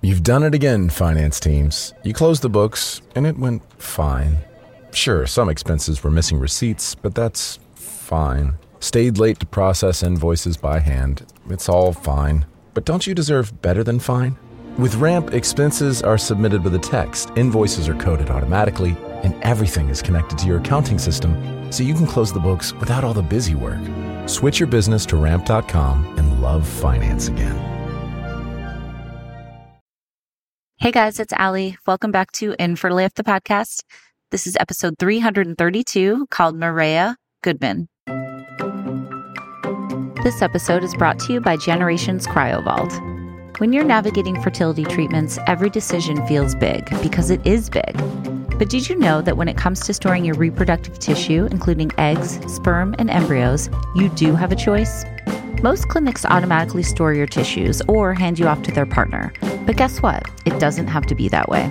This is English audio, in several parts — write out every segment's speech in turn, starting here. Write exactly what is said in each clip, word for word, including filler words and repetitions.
You've done it again, finance teams. You closed the books, and it went fine. Sure, some expenses were missing receipts, but that's fine. Stayed late to process invoices by hand. It's all fine. But don't you deserve better than fine? With Ramp, expenses are submitted with a text, invoices are coded automatically, and everything is connected to your accounting system, so you can close the books without all the busy work. Switch your business to ramp dot com and love finance again. Hey guys, it's Allie. Welcome back to In for Life, the podcast. This is episode three hundred thirty-two called Maria Goodman. This episode is brought to you by Generations CryoVault. When you're navigating fertility treatments, every decision feels big because it is big. But did you know that when it comes to storing your reproductive tissue, including eggs, sperm, and embryos, you do have a choice? Most clinics automatically store your tissues or hand you off to their partner. But guess what? It doesn't have to be that way.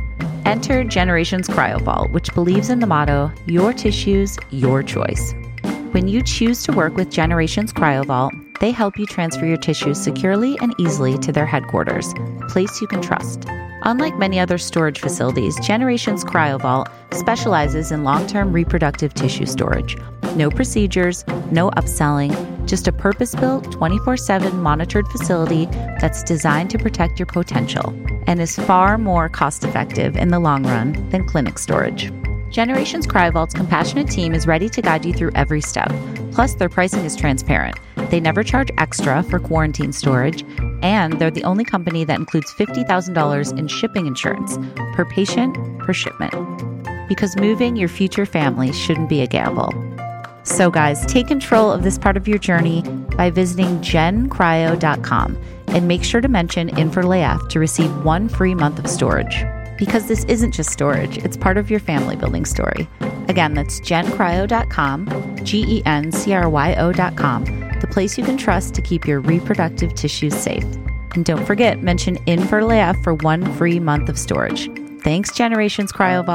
Enter Generations CryoVault, which believes in the motto, your tissues, your choice. When you choose to work with Generations CryoVault, they help you transfer your tissues securely and easily to their headquarters, a place you can trust. Unlike many other storage facilities, Generations CryoVault specializes in long-term reproductive tissue storage. No procedures, no upselling, just a purpose-built twenty-four seven monitored facility that's designed to protect your potential and is far more cost-effective in the long run than clinic storage. Generations CryoVault's compassionate team is ready to guide you through every step. Plus, their pricing is transparent. They never charge extra for quarantine storage, and they're the only company that includes fifty thousand dollars in shipping insurance per patient, per shipment. Because moving your future family shouldn't be a gamble. So guys, take control of this part of your journey by visiting gen cryo dot com and make sure to mention In for Life to receive one free month of storage. Because this isn't just storage, it's part of your family building story. Again, that's gen cryo dot com, G E N C R Y O dot com, the place you can trust to keep your reproductive tissues safe. And don't forget, mention In for Life for one free month of storage. Thanks, Generations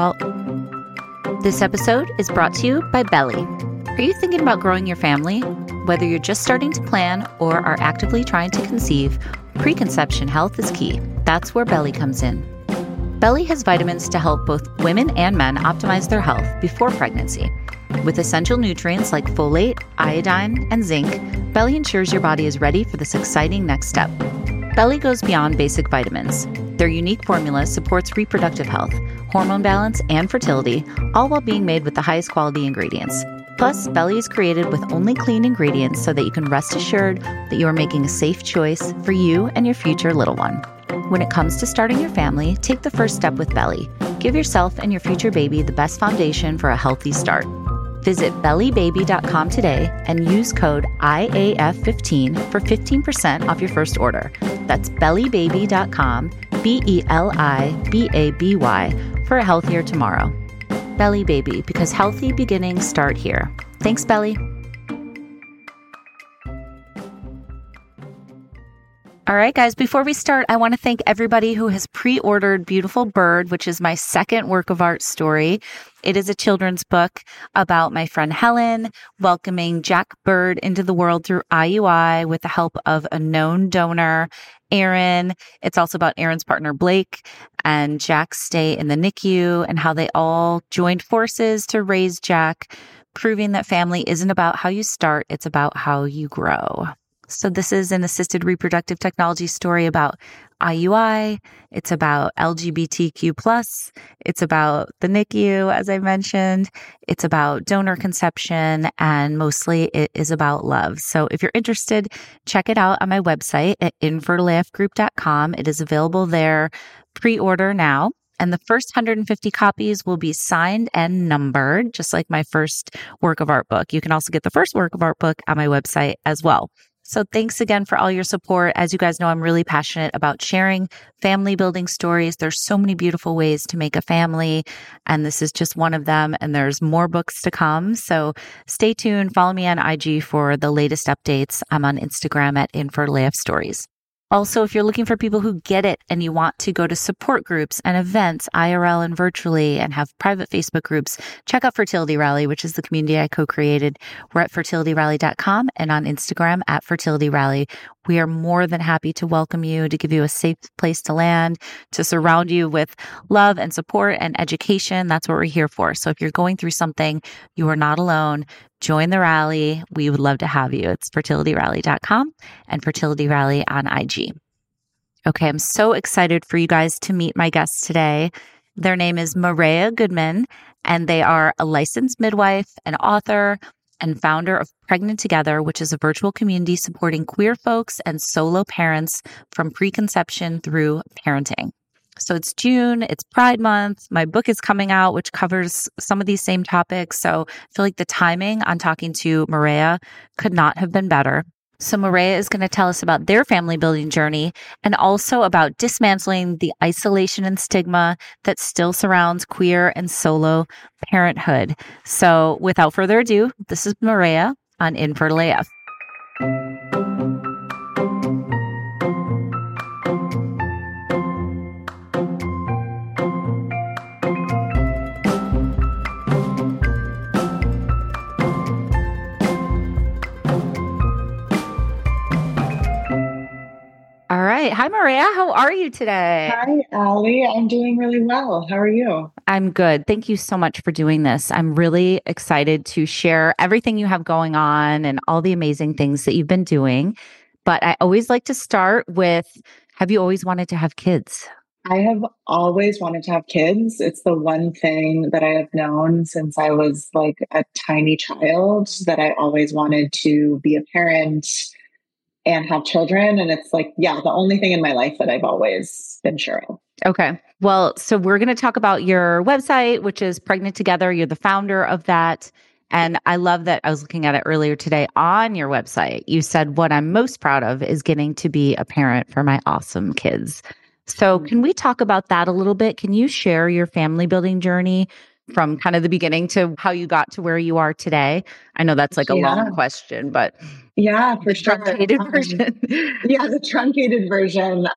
CryoVault. This episode is brought to you by Belly. Are you thinking about growing your family? Whether you're just starting to plan or are actively trying to conceive, preconception health is key. That's where Belly comes in. Belly has vitamins to help both women and men optimize their health before pregnancy. With essential nutrients like folate, iodine, and zinc, Belly ensures your body is ready for this exciting next step. Belly goes beyond basic vitamins. Their unique formula supports reproductive health, hormone balance, and fertility, all while being made with the highest quality ingredients. Plus, Belly is created with only clean ingredients so that you can rest assured that you are making a safe choice for you and your future little one. When it comes to starting your family, take the first step with Belly. Give yourself and your future baby the best foundation for a healthy start. Visit belly baby dot com today and use code I A F fifteen for fifteen percent off your first order. That's belly baby dot com, B E L I B A B Y, for a healthier tomorrow. Belly Baby, because healthy beginnings start here. Thanks, Belly. All right, guys, before we start, I want to thank everybody who has pre-ordered Beautiful Bird, which is my second work of art story. It is a children's book about my friend Helen welcoming Jack Bird into the world through I U I with the help of a known donor, Aaron. It's also about Aaron's partner, Blake, and Jack's stay in the N I C U and how they all joined forces to raise Jack, proving that family isn't about how you start, it's about how you grow. So this is an assisted reproductive technology story about I U I. It's about L G B T Q plus. It's about the N I C U, as I mentioned. It's about donor conception, and mostly it is about love. So if you're interested, check it out on my website at in for life group dot com. It is available there. Pre-order now. And the first one hundred fifty copies will be signed and numbered, just like my first work of art book. You can also get the first work of art book on my website as well. So thanks again for all your support. As you guys know, I'm really passionate about sharing family building stories. There's so many beautiful ways to make a family, and this is just one of them. And there's more books to come. So stay tuned. Follow me on I G for the latest updates. I'm on Instagram at In for Life Stories. Also, if you're looking for people who get it and you want to go to support groups and events, I R L and virtually, and have private Facebook groups, check out Fertility Rally, which is the community I co-created. We're at fertility rally dot com and on Instagram at Fertility Rally, We are more than happy to welcome you, to give you a safe place to land, to surround you with love and support and education. That's what we're here for. So if you're going through something, you are not alone. Join the rally. We would love to have you. It's fertility rally dot com and Fertility Rally on I G. Okay, I'm so excited for you guys to meet my guests today. Their name is Maria Goodman, and they are a licensed midwife, an author, and founder of Pregnant Together, which is a virtual community supporting queer folks and solo parents from preconception through parenting. So it's June, it's Pride Month. My book is coming out, which covers some of these same topics. So I feel like the timing on talking to Maria could not have been better. So Maria is going to tell us about their family building journey and also about dismantling the isolation and stigma that still surrounds queer and solo parenthood. So without further ado, this is Maria on Infertile A F. All right. Hi, Maria. How are you today? Hi, Allie. I'm doing really well. How are you? I'm good. Thank you so much for doing this. I'm really excited to share everything you have going on and all the amazing things that you've been doing. But I always like to start with, have you always wanted to have kids? I have always wanted to have kids. It's the one thing that I have known since I was like a tiny child, that I always wanted to be a parent and have children. And it's like, yeah, the only thing in my life that I've always been sure of. Okay. Well, so we're going to talk about your website, which is Pregnant Together. You're the founder of that. And I love that I was looking at it earlier today on your website. You said, what I'm most proud of is getting to be a parent for my awesome kids. So can we talk about that a little bit? Can you share your family building journey from kind of the beginning to how you got to where you are today? I know that's like a Yeah. long question, but Yeah, for the sure. truncated Um, version. Yeah, the truncated version.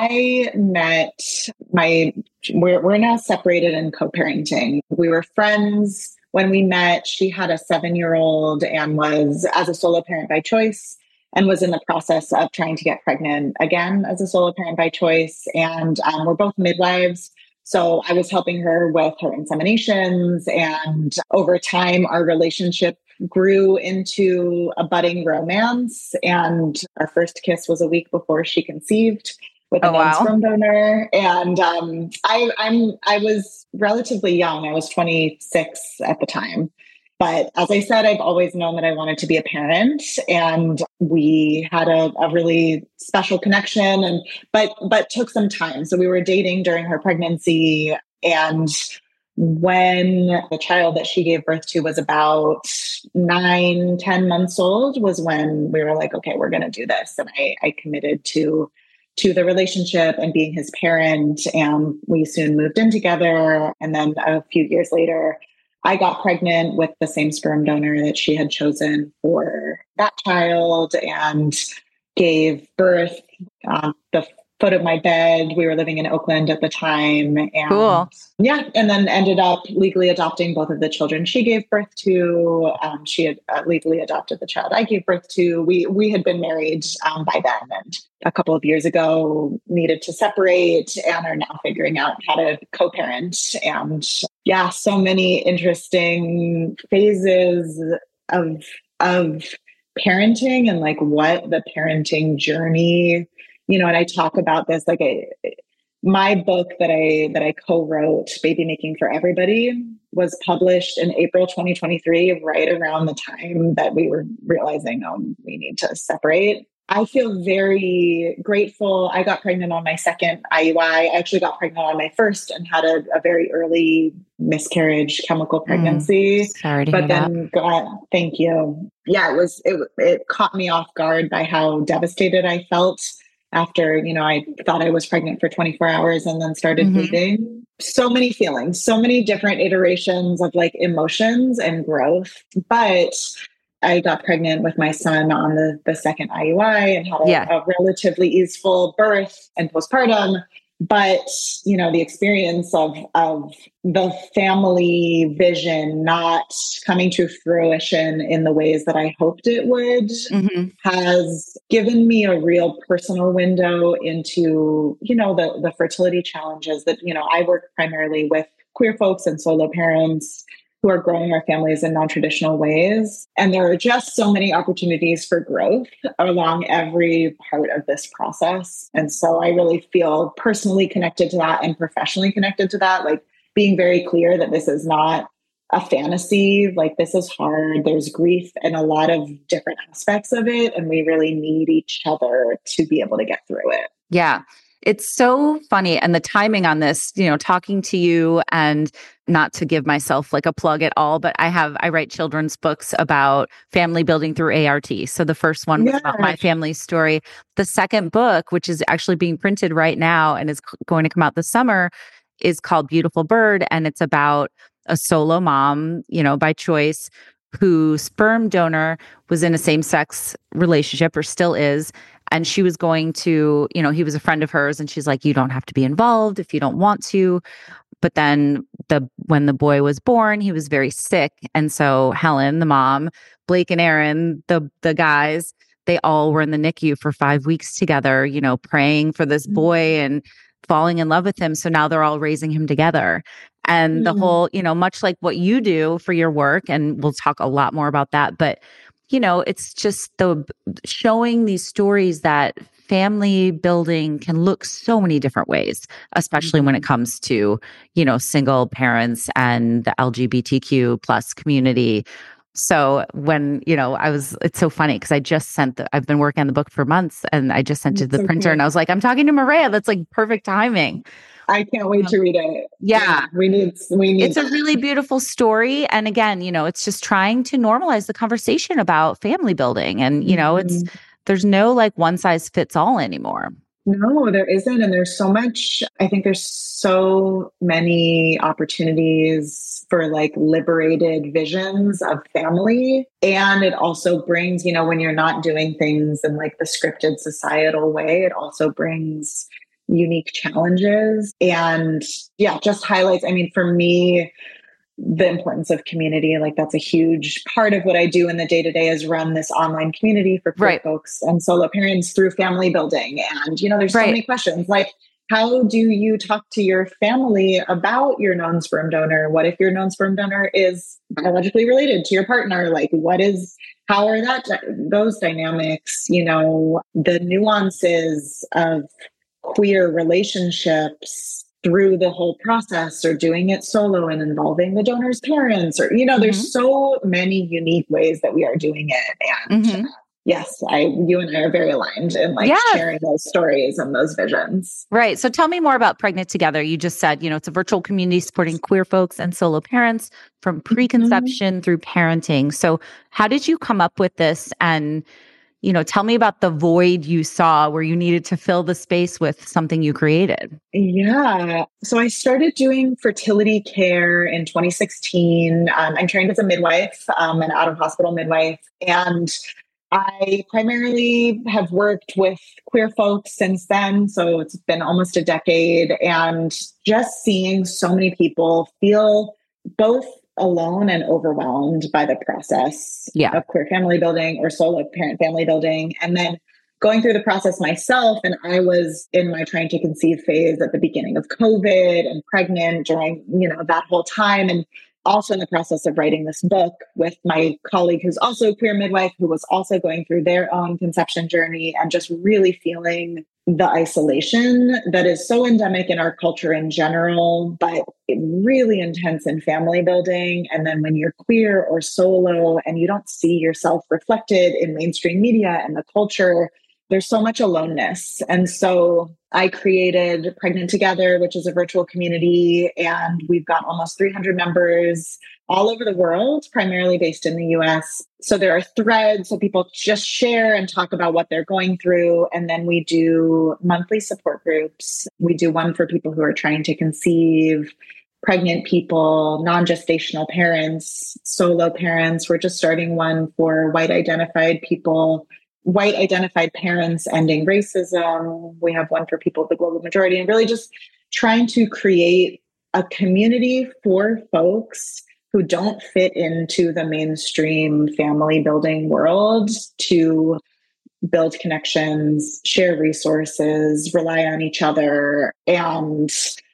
I met my, we're, we're now separated and co-parenting. We were friends when we met. She had a seven-year-old and was, as a solo parent by choice, and was in the process of trying to get pregnant again as a solo parent by choice. And um, we're both midwives. So I was helping her with her inseminations. And over time, our relationship grew into a budding romance. And our first kiss was a week before she conceived with a Oh, wow. sperm donor. And um, I, I'm I was relatively young. I was twenty-six at the time. But as I said, I've always known that I wanted to be a parent, and we had a, a really special connection, and but but took some time. So we were dating during her pregnancy, and when the child that she gave birth to was about nine, ten months old, was when we were like, okay, we're going to do this. And I, I committed to to the relationship and being his parent, and we soon moved in together. And then a few years later, I got pregnant with the same sperm donor that she had chosen for that child, and gave birth on the foot of my bed. We were living in Oakland at the time. And Cool. yeah, and then ended up legally adopting both of the children she gave birth to. Um, she had uh, legally adopted the child I gave birth to. We we had been married um, by then, and a couple of years ago needed to separate, and are now figuring out how to co-parent. And yeah, so many interesting phases of of parenting, and like what the parenting journey, you know, and I talk about this, like a, my book that I, that I co-wrote, Baby Making for Everybody, was published in April twenty twenty-three, right around the time that we were realizing, oh, we need to separate. I feel very grateful. I got pregnant on my second I U I. I actually got pregnant on my first and had a, a very early miscarriage, chemical pregnancy. Mm, sorry to but hear then that. God, thank you. Yeah, it was, it, it caught me off guard by how devastated I felt after, you know, I thought I was pregnant for twenty-four hours and then started Mhm. bleeding. So many feelings, so many different iterations of like emotions and growth. But I got pregnant with my son on the, the second I U I and had a, Yeah. a relatively easeful birth and postpartum. But, you know, the experience of, of the family vision not coming to fruition in the ways that I hoped it would mm-hmm. has given me a real personal window into, you know, the, the fertility challenges that, you know, I work primarily with queer folks and solo parents who are growing our families in non-traditional ways. And there are just so many opportunities for growth along every part of this process. And so I really feel personally connected to that and professionally connected to that, like being very clear that this is not a fantasy, like this is hard. There's grief and a lot of different aspects of it. And we really need each other to be able to get through it. Yeah. It's so funny. And the timing on this, you know, talking to you, and not to give myself like a plug at all, but I have, I write children's books about family building through A R T. So the first one was yeah. about my family's story. The second book, which is actually being printed right now and is going to come out this summer, is called Beautiful Bird. And it's about a solo mom, you know, by choice, whose sperm donor was in a same-sex relationship, or still is. And she was going to, you know, he was a friend of hers, and she's like, you don't have to be involved if you don't want to. But then the when the boy was born, he was very sick. And so Helen, the mom, Blake and Aaron, the the guys, they all were in the N I C U for five weeks together, you know, praying for this boy and falling in love with him. So now they're all raising him together. And mm-hmm. the whole, you know, much like what you do for your work, and we'll talk a lot more about that, but you know, it's just the showing these stories that family building can look so many different ways, especially when it comes to, you know, single parents and the L G B T Q plus community. So when, you know, I was, it's so funny because I just sent the, I've been working on the book for months, and I just sent it to the so printer cool. and I was like, I'm talking to Maria. That's like perfect timing. I can't wait to read it. Yeah. yeah. We need, we need. It's that. a really beautiful story. And again, you know, it's just trying to normalize the conversation about family building. And, you know, mm-hmm. it's, there's no like one size fits all anymore. No, there isn't. And there's so much, I think there's so many opportunities for like liberated visions of family. And it also brings, you know, when you're not doing things in like the scripted societal way, it also brings unique challenges. And yeah, just highlights, I mean, for me, the importance of community, like that's a huge part of what I do in the day-to-day is run this online community for queer right. folks and solo parents through family building. And, you know, there's right. so many questions like, how do you talk to your family about your known sperm donor? What if your known sperm donor is biologically related to your partner? Like, what is, how are that, those dynamics, you know, the nuances of queer relationships through the whole process, or doing it solo and involving the donor's parents, or, you know, mm-hmm. there's so many unique ways that we are doing it. And mm-hmm. uh, yes, I, you and I are very aligned in like yeah. sharing those stories and those visions. Right. So tell me more about Pregnant Together. You just said, you know, it's a virtual community supporting queer folks and solo parents from preconception mm-hmm. through parenting. So how did you come up with this? And you know, tell me about the void you saw where you needed to fill the space with something you created. Yeah. So I started doing fertility care in twenty sixteen. Um, I'm trained as a midwife, um, an out-of-hospital midwife. And I primarily have worked with queer folks since then. So it's been almost a decade. And just seeing so many people feel both alone and overwhelmed by the process yeah. of queer family building or solo parent family building. And then going through the process myself, and I was in my trying to conceive phase at the beginning of COVID and pregnant during, you know, that whole time. And also in the process of writing this book with my colleague who's also a queer midwife, who was also going through their own conception journey, and just really feeling the isolation that is so endemic in our culture in general, but really intense in family building. And then when you're queer or solo and you don't see yourself reflected in mainstream media and the culture, there's so much aloneness. And so I created Pregnant Together, which is a virtual community, and we've got almost three hundred members all over the world, primarily based in the U S. So there are threads, so people just share and talk about what they're going through. And then we do monthly support groups. We do one for people who are trying to conceive, pregnant people, non-gestational parents, solo parents. We're just starting one for white identified people white identified parents ending racism. We have one for people of the global majority, and really just trying to create a community for folks who don't fit into the mainstream family building world to build connections, share resources, rely on each other. And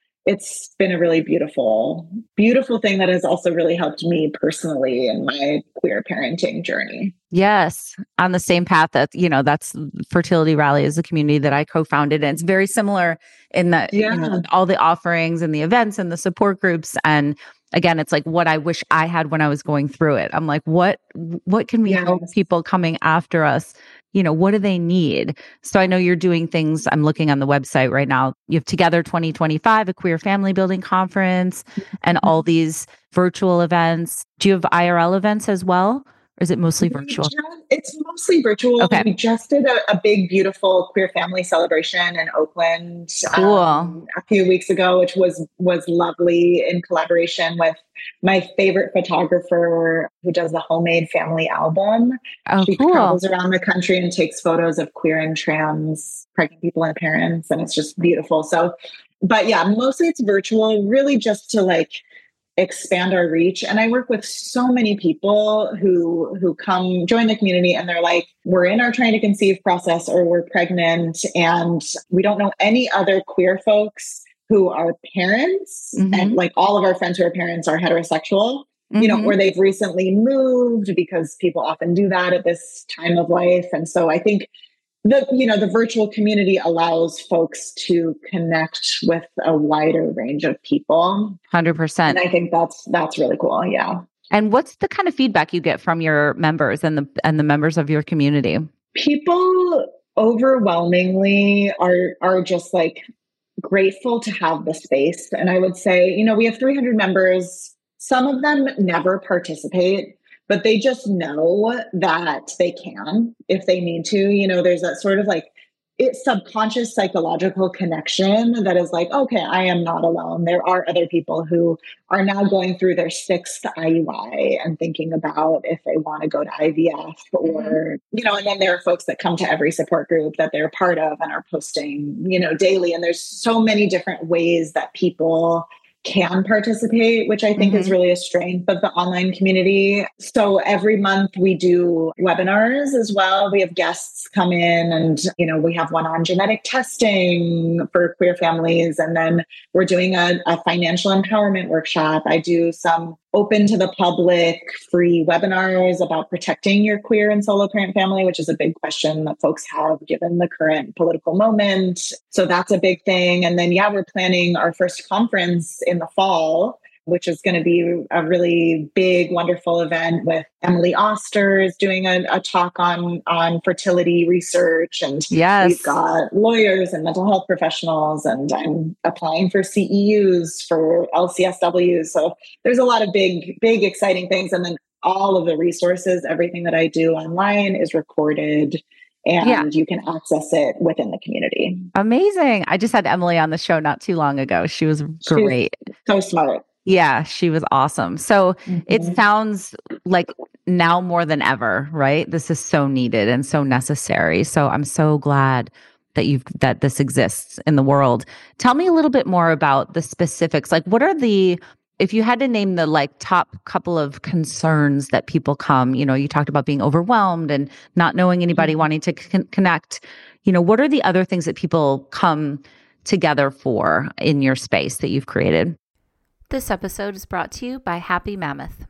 it's been a really beautiful, beautiful thing that has also really helped me personally in my queer parenting journey. Yes, on the same path that, you know, that's Fertility Rally is a community that I co-founded. And it's very similar in that, Yeah. you know, all the offerings and the events and the support groups. And again, it's like what I wish I had when I was going through it. I'm like, what, what can we Yes. help people coming after us? You know, what do they need? So I know you're doing things. I'm looking on the website right now. You have Together twenty twenty-five, a queer family building conference, and all these virtual events. Do you have I R L events as well? Or is it mostly virtual? Just, it's mostly virtual. Okay. We just did a, a big, beautiful queer family celebration in Oakland Cool. um, a few weeks ago, which was was lovely in collaboration with my favorite photographer who does the Homemade Family album. Oh, she cool. travels around the country and takes photos of queer and trans pregnant people and parents, and it's just beautiful. So, but yeah, mostly it's virtual, really just to like expand our reach. And I work with so many people who who come join the community and they're like, we're in our trying to conceive process or we're pregnant and we don't know any other queer folks who are parents. Mm-hmm. And like all of our friends who are parents are heterosexual, Mm-hmm. you know, or they've recently moved because people often do that at this time of life. And so I think the, you know, the virtual community allows folks to connect with a wider range of people. one hundred percent. And I think that's, that's really cool. Yeah. And what's the kind of feedback you get from your members and the, and the members of your community? People overwhelmingly are, are just like grateful to have the space. And I would say, you know, we have three hundred members. Some of them never participate, but they just know that they can if they need to. You know, there's that sort of like it's subconscious psychological connection that is like, okay, I am not alone. There are other people who are now going through their sixth I U I and thinking about if they want to go to I V F or, mm-hmm. you know, and then there are folks that come to every support group that they're part of and are posting, you know, daily. And there's so many different ways that people can participate, which I think mm-hmm. is really a strength of the online community. So every month we do webinars as well. We have guests come in and, you know, we have one on genetic testing for queer families. And then we're doing a, a financial empowerment workshop. I do some open to the public free webinars about protecting your queer and solo parent family, which is a big question that folks have given the current political moment. So that's a big thing. And then, yeah, we're planning our first conference in the fall, which is going to be a really big, wonderful event with Emily Oster is doing a, a talk on, on fertility research. And yes. we've got lawyers and mental health professionals, and I'm applying for C E Us, for L C S Ws. So there's a lot of big, big, exciting things. And then all of the resources, everything that I do online is recorded and yeah. you can access it within the community. Amazing. I just had Emily on the show not too long ago. She was great. She's so smart. Yeah, she was awesome. So mm-hmm. it sounds like now more than ever, right? This is so needed and so necessary. So I'm so glad that you've that this exists in the world. Tell me a little bit more about the specifics. Like, what are the, if you had to name the like top couple of concerns that people come, you know, you talked about being overwhelmed and not knowing anybody, mm-hmm. wanting to con- connect. You know, what are the other things that people come together for in your space that you've created? This episode is brought to you by Happy Mammoth.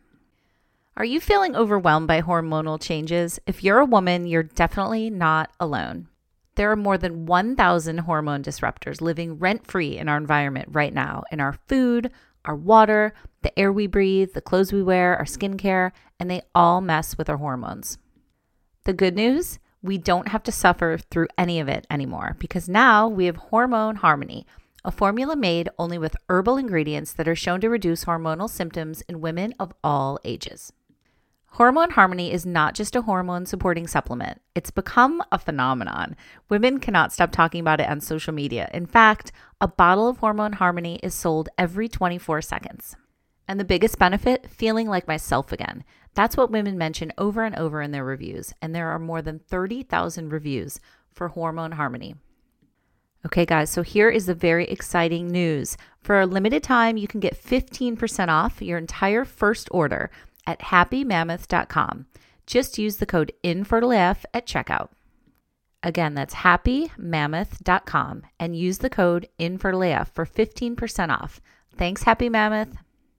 Are you feeling overwhelmed by hormonal changes? If you're a woman, you're definitely not alone. There are more than one thousand hormone disruptors living rent-free in our environment right now, in our food, our water, the air we breathe, the clothes we wear, our skincare, and they all mess with our hormones. The good news? We don't have to suffer through any of it anymore because now we have Hormone Harmony, a formula made only with herbal ingredients that are shown to reduce hormonal symptoms in women of all ages. Hormone Harmony is not just a hormone-supporting supplement. It's become a phenomenon. Women cannot stop talking about it on social media. In fact, a bottle of Hormone Harmony is sold every twenty-four seconds. And the biggest benefit? Feeling like myself again. That's what women mention over and over in their reviews, and there are more than thirty thousand reviews for Hormone Harmony. Okay, guys, so here is the very exciting news. For a limited time, you can get fifteen percent off your entire first order at happy mammoth dot com. Just use the code INFERTILEF at checkout. Again, that's happy mammoth dot com and use the code INFERTILEF for fifteen percent off. Thanks, Happy Mammoth.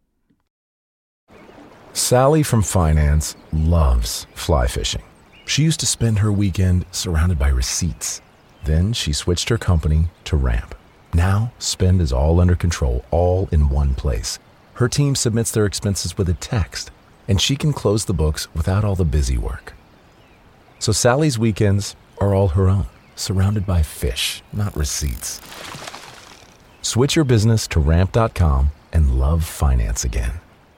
Sally from finance loves fly fishing. She used to spend her weekend surrounded by receipts. Then she switched her company to Ramp. Now, spend is all under control, all in one place. Her team submits their expenses with a text, and she can close the books without all the busy work. So Sally's weekends are all her own, surrounded by fish, not receipts. Switch your business to ramp dot com and love finance again.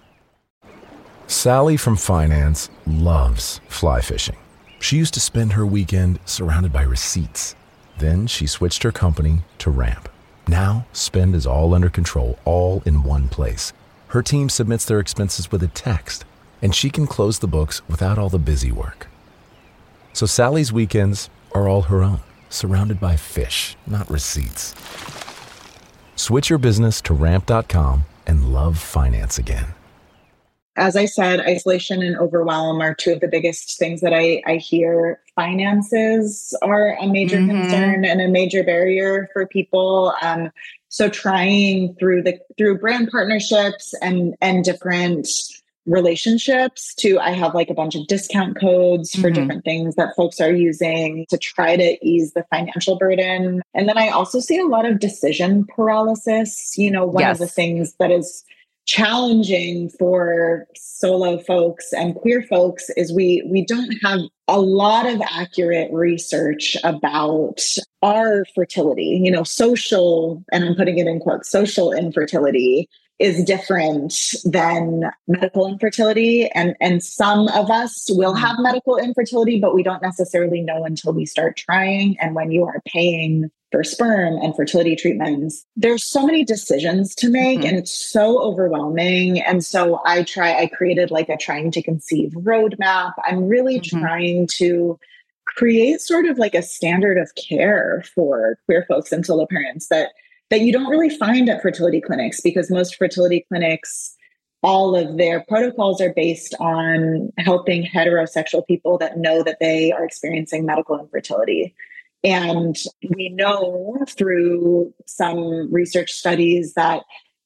Sally from finance loves fly fishing. She used to spend her weekend surrounded by receipts. Then she switched her company to Ramp. Now, spend is all under control, all in one place. Her team submits their expenses with a text, and she can close the books without all the busy work. So Sally's weekends are all her own, surrounded by fish, not receipts. Switch your business to ramp dot com and love finance again. As I said, isolation and overwhelm are two of the biggest things that I, I hear. Finances are a major mm-hmm. concern and a major barrier for people. Um, so trying through the through brand partnerships and and different relationships to, I have like a bunch of discount codes for mm-hmm. different things that folks are using to try to ease the financial burden. And then I also see a lot of decision paralysis. You know, one yes. of the things that is challenging for solo folks and queer folks is we we don't have a lot of accurate research about our fertility. You know, social, and I'm putting it in quotes, social infertility is different than medical infertility. And, and some of us will have medical infertility, but we don't necessarily know until we start trying. And when you are paying for sperm and fertility treatments, there's so many decisions to make mm-hmm. and it's so overwhelming. And so I try, I created like a trying to conceive roadmap. I'm really mm-hmm. trying to create sort of like a standard of care for queer folks and solo parents that, that you don't really find at fertility clinics, because most fertility clinics, all of their protocols are based on helping heterosexual people that know that they are experiencing medical infertility. And we know through some research studies that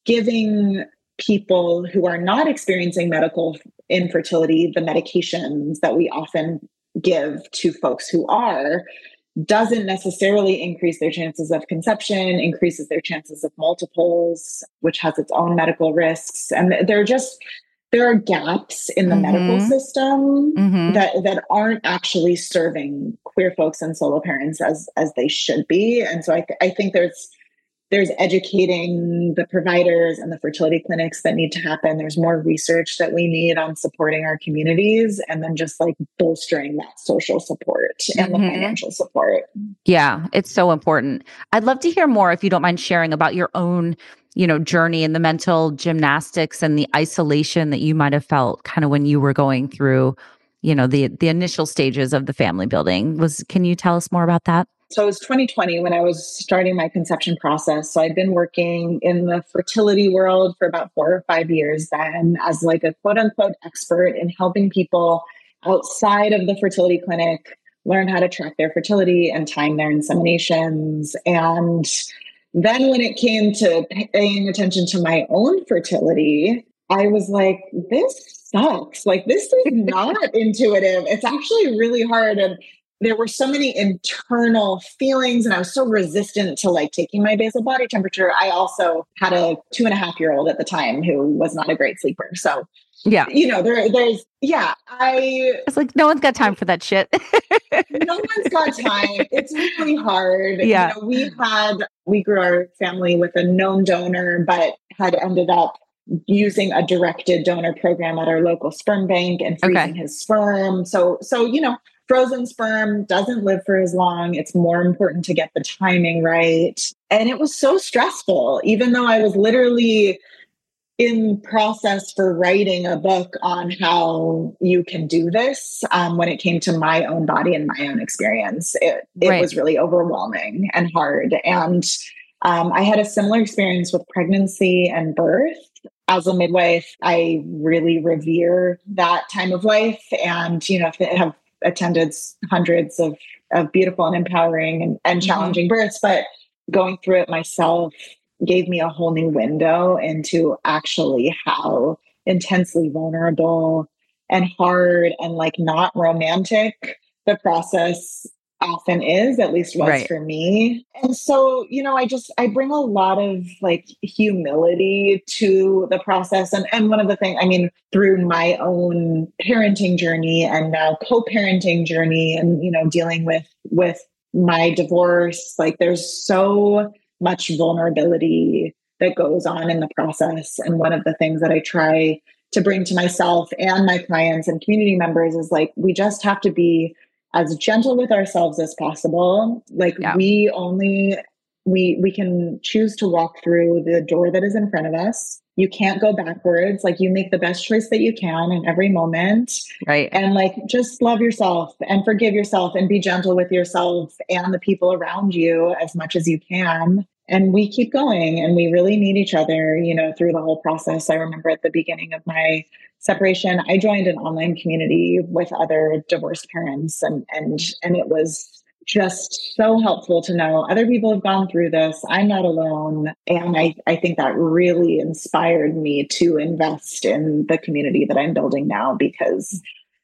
giving people who are not experiencing medical infertility the medications that we often give to folks who are doesn't necessarily increase their chances of conception, increases their chances of multiples, which has its own medical risks. And they're just... there are gaps in the mm-hmm. medical system mm-hmm. that, that aren't actually serving queer folks and solo parents as, as they should be. And so I, th- I think there's, there's educating the providers and the fertility clinics that need to happen. There's more research that we need on supporting our communities, and then just like bolstering that social support and mm-hmm. the financial support. Yeah, it's so important. I'd love to hear more, if you don't mind sharing, about your own you know, journey and the mental gymnastics and the isolation that you might have felt kind of when you were going through, you know, the the initial stages of the family building. Was, can you tell us more about that? So it was twenty twenty when I was starting my conception process. So I'd been working in the fertility world for about four or five years then as like a quote unquote expert in helping people outside of the fertility clinic learn how to track their fertility and time their inseminations. And then when it came to paying attention to my own fertility, I was like, this sucks. Like, this is not intuitive. It's actually really hard. And there were so many internal feelings, and I was so resistant to like taking my basal body temperature. I also had a two and a half year old at the time who was not a great sleeper. So yeah, you know, there, there's, yeah, I, it's like, no one's got time for that shit. No one's got time. It's really hard. Yeah. You know, we had, we grew our family with a known donor, but had ended up using a directed donor program at our local sperm bank and freezing okay. his sperm. So, so, you know, frozen sperm doesn't live for as long. It's more important to get the timing right. And it was so stressful, even though I was literally in process for writing a book on how you can do this. Um, when it came to my own body and my own experience, it, it Right. was really overwhelming and hard. And um, I had a similar experience with pregnancy and birth. As a midwife, I really revere that time of life, and, you know, have attended hundreds of, of beautiful and empowering and, and challenging mm-hmm. births, but going through it myself gave me a whole new window into actually how intensely vulnerable and hard and like not romantic the process often is, at least was right. for me. And so, you know, I just, I bring a lot of like humility to the process. And, and one of the things, I mean, through my own parenting journey and now co-parenting journey and, you know, dealing with, with my divorce, like there's so much vulnerability that goes on in the process. And one of the things that I try to bring to myself and my clients and community members is like, we just have to be as gentle with ourselves as possible. Like yeah. we only, we, we can choose to walk through the door that is in front of us. You can't go backwards. Like you make the best choice that you can in every moment. Right. And like, just love yourself and forgive yourself and be gentle with yourself and the people around you as much as you can. And we keep going, and we really need each other, you know, through the whole process. I remember at the beginning of my separation, I joined an online community with other divorced parents, and and and it was just so helpful to know other people have gone through this. I'm not alone. And I, I think that really inspired me to invest in the community that I'm building now, because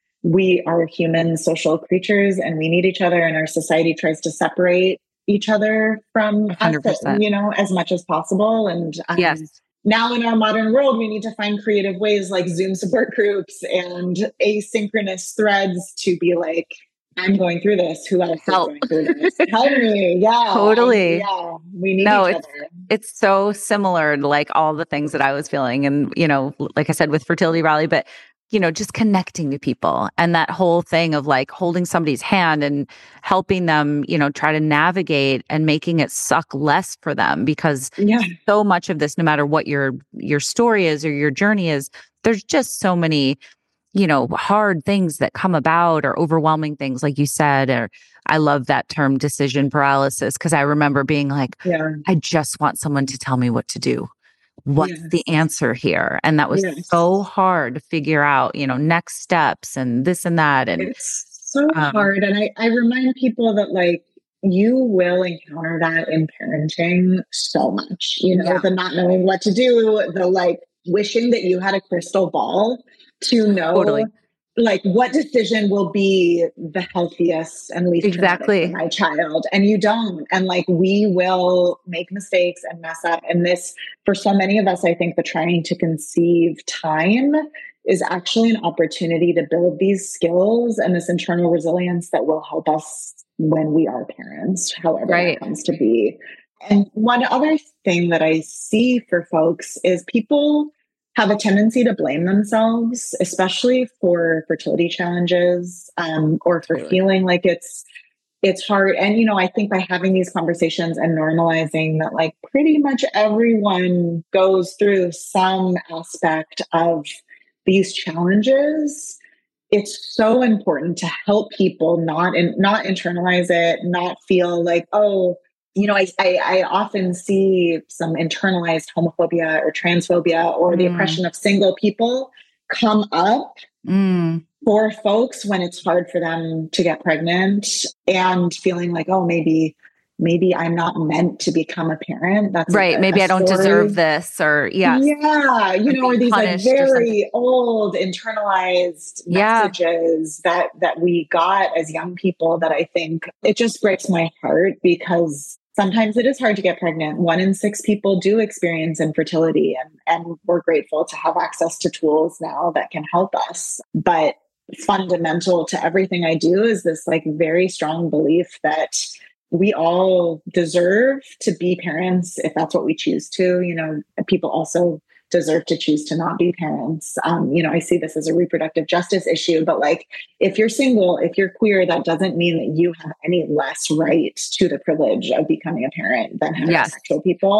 we are human social creatures and we need each other, and our society tries to separate each other from one hundred percent. Us, you know, as much as possible. And um, yes. now in our modern world, we need to find creative ways like Zoom support groups and asynchronous threads to be like, I'm going through this. Who else Help. is going through this? Help me. Yeah. Totally. Yeah. We need no, each it's, other. It's so similar to like all the things that I was feeling. And, you know, like I said, with Fertility Rally, but, you know, just connecting to people and that whole thing of like holding somebody's hand and helping them, you know, try to navigate and making it suck less for them, because yeah. so much of this, no matter what your, your story is or your journey is, there's just so many, you know, hard things that come about, or overwhelming things, like you said. Or I love that term decision paralysis, because I remember being like, yeah. I just want someone to tell me what to do. What's yes. the answer here? And that was yes. so hard to figure out, you know, next steps and this and that. And it's so um, hard. And I, I remind people that like, you will encounter that in parenting so much, you know, yeah. the not knowing what to do, the like wishing that you had a crystal ball to know totally. like what decision will be the healthiest and least exactly traumatic for my child. And you don't. And like, we will make mistakes and mess up. And this, for so many of us, I think the trying to conceive time is actually an opportunity to build these skills and this internal resilience that will help us when we are parents, however right. that comes to be. And one other thing that I see for folks is people have a tendency to blame themselves, especially for fertility challenges, um, or for totally. feeling like it's it's hard. And, you know, I think by having these conversations and normalizing that, like, pretty much everyone goes through some aspect of these challenges, it's so important to help people not in, not internalize it, not feel like, oh, you know, I, I, I often see some internalized homophobia or transphobia or mm. the oppression of single people come up mm. for folks when it's hard for them to get pregnant, and feeling like, oh, maybe, maybe I'm not meant to become a parent. That's right. A, maybe a I don't story. deserve this, or yeah, yeah, you know, or these like very old internalized yeah. messages that that we got as young people. That I think it just breaks my heart, because sometimes it is hard to get pregnant. One in six people do experience infertility, and, and we're grateful to have access to tools now that can help us. But fundamental to everything I do is this like very strong belief that we all deserve to be parents if that's what we choose to. You know, people also deserve to choose to not be parents. Um, you know, I see this as a reproductive justice issue, but like, if you're single, if you're queer, that doesn't mean that you have any less right to the privilege of becoming a parent than heterosexual yes. people.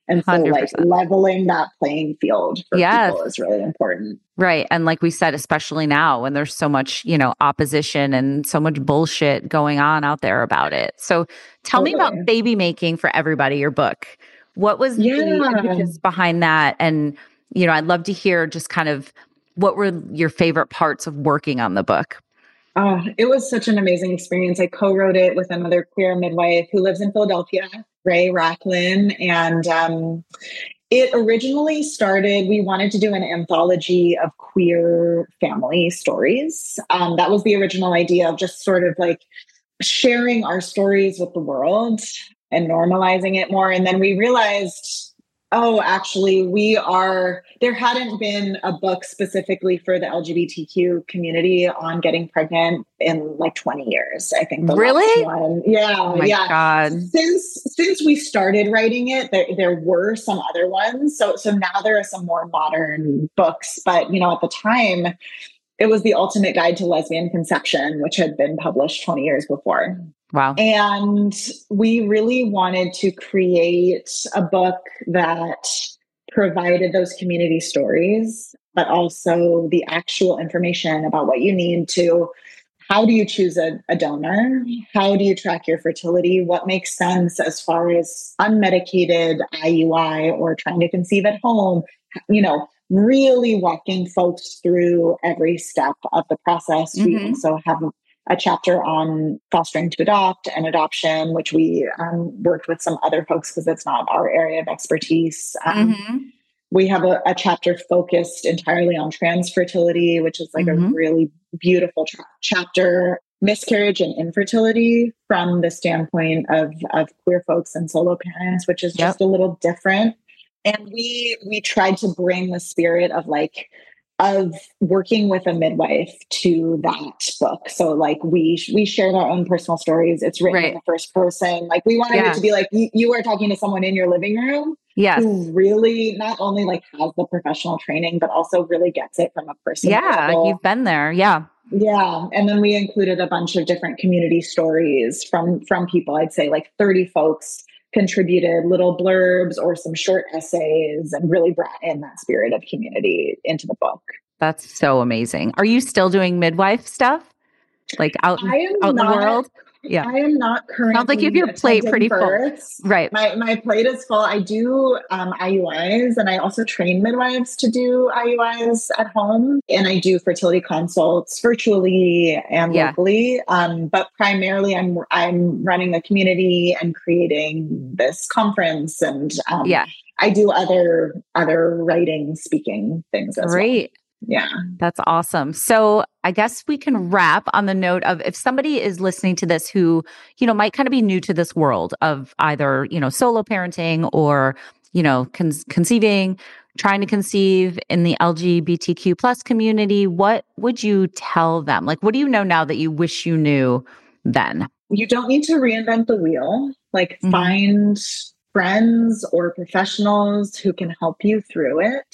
And so one hundred like percent. leveling that playing field for Yes. people is really important. Right. And like we said, especially now when there's so much, you know, opposition and so much bullshit going on out there about it. So tell Totally. me about Baby Making for Everybody, your book. What was Yeah. the impetus behind that? And, you know, I'd love to hear just kind of what were your favorite parts of working on the book? Oh, it was such an amazing experience. I co-wrote it with another queer midwife who lives in Philadelphia, Ray Racklin. And um, it originally started, we wanted to do an anthology of queer family stories. Um, that was the original idea of just sort of like sharing our stories with the world and normalizing it more. And then we realized, oh, actually, we are, there hadn't been a book specifically for the L G B T Q community on getting pregnant in like twenty years. I think the Really? last one. Yeah. Oh my yeah. God. Since, since we started writing it, there, there were some other ones. So, so now there are some more modern books, but you know, at the time, it was The Ultimate Guide to Lesbian Conception, which had been published twenty years before. Wow. And we really wanted to create a book that provided those community stories, but also the actual information about what you need to, how do you choose a, a donor? How do you track your fertility? What makes sense as far as unmedicated I U I or trying to conceive at home? You know, really walking folks through every step of the process. Mm-hmm. We also have a, a chapter on fostering to adopt and adoption, which we um, worked with some other folks because it's not our area of expertise. Um, mm-hmm. We have a, a chapter focused entirely on trans fertility, which is like mm-hmm. a really beautiful tra- chapter. Miscarriage and infertility from the standpoint of, of queer folks and solo parents, which is just yep. a little different. And we we tried to bring the spirit of like of working with a midwife to that book. So like we we shared our own personal stories. It's written right. in the first person. Like we wanted yeah. it to be like you, you are talking to someone in your living room yes. who really not only like has the professional training, but also really gets it from a personal yeah, level. You've been there. Yeah. Yeah. And then we included a bunch of different community stories from from people. I'd say like thirty folks contributed little blurbs or some short essays and really brought in that spirit of community into the book. That's so amazing. Are you still doing midwife stuff? Like out, out in the world? Yeah. I am not currently. Sounds like you have your plate pretty births. full. Right. My my plate is full. I do um, I U Is and I also train midwives to do I U Is at home. And I do fertility consults virtually and yeah. locally. Um, but primarily I'm I'm running a community and creating this conference. And um, yeah. I do other other writing, speaking things as Great. well. Yeah. That's awesome. So I guess we can wrap on the note of if somebody is listening to this who, you know, might kind of be new to this world of either, you know, solo parenting or, you know, con- conceiving, trying to conceive in the L G B T Q plus community, what would you tell them? Like, what do you know now that you wish you knew then? You don't need to reinvent the wheel. Like mm-hmm. find friends or professionals who can help you through it.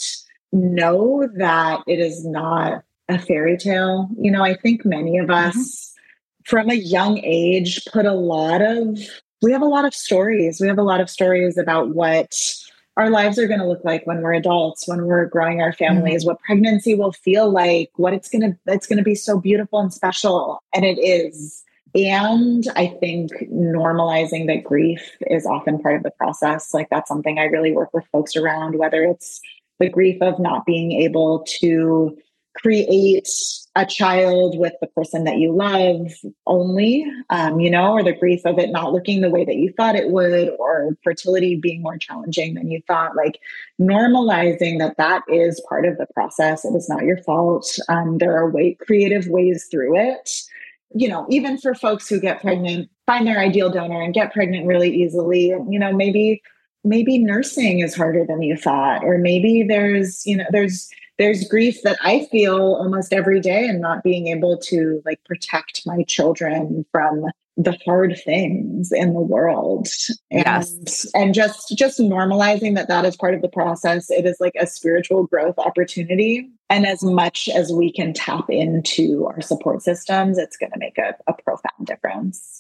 Know that it is not a fairy tale. You know, I think many of us mm-hmm. from a young age put a lot of, we have a lot of stories. We have a lot of stories about what our lives are going to look like when we're adults, when we're growing our families, mm-hmm. what pregnancy will feel like, what it's going to, it's going to be so beautiful and special. And it is. And I think normalizing that grief is often part of the process. Like that's something I really work with folks around, whether it's the grief of not being able to create a child with the person that you love only, um, you know, or the grief of it not looking the way that you thought it would, or fertility being more challenging than you thought, like normalizing that that is part of the process. It is not your fault. Um, there are way, creative ways through it. You know, even for folks who get pregnant, find their ideal donor and get pregnant really easily, you know, maybe maybe nursing is harder than you thought, or maybe there's, you know, there's, there's grief that I feel almost every day and not being able to like protect my children from the hard things in the world. And, yes. and just, just normalizing that that is part of the process. It is like a spiritual growth opportunity. And as much as we can tap into our support systems, it's going to make a, a profound difference.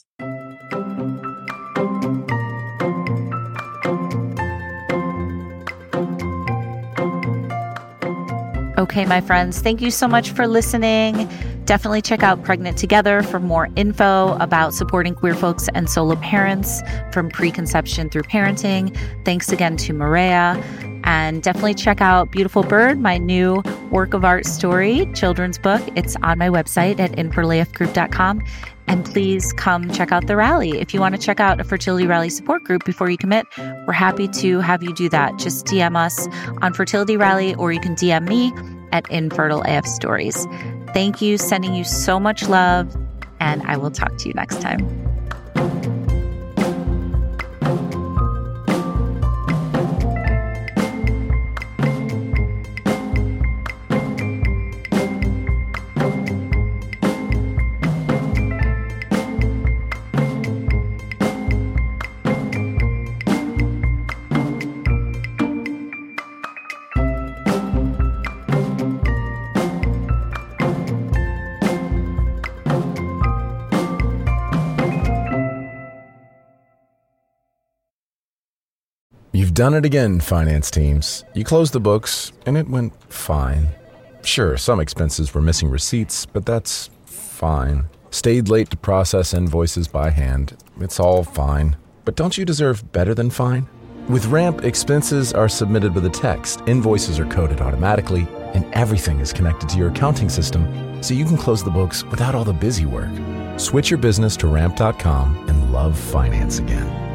Okay, my friends, thank you so much for listening. Definitely check out Pregnant Together for more info about supporting queer folks and solo parents from preconception through parenting. Thanks again to Maria. And definitely check out Beautiful Bird, my new work of art story, children's book. It's on my website at infertile A F group dot com. And please come check out the rally. If you want to check out a fertility rally support group before you commit, we're happy to have you do that. Just D M us on Fertility Rally, or you can D M me at Infertile A F Stories. Thank you, sending you so much love, and I will talk to you next time. You've done it again, finance teams. You closed the books, and it went fine. Sure, some expenses were missing receipts, but that's fine. Stayed late to process invoices by hand. It's all fine. But don't you deserve better than fine? With Ramp, expenses are submitted with a text, invoices are coded automatically, and everything is connected to your accounting system, so you can close the books without all the busy work. Switch your business to ramp dot com and love finance again.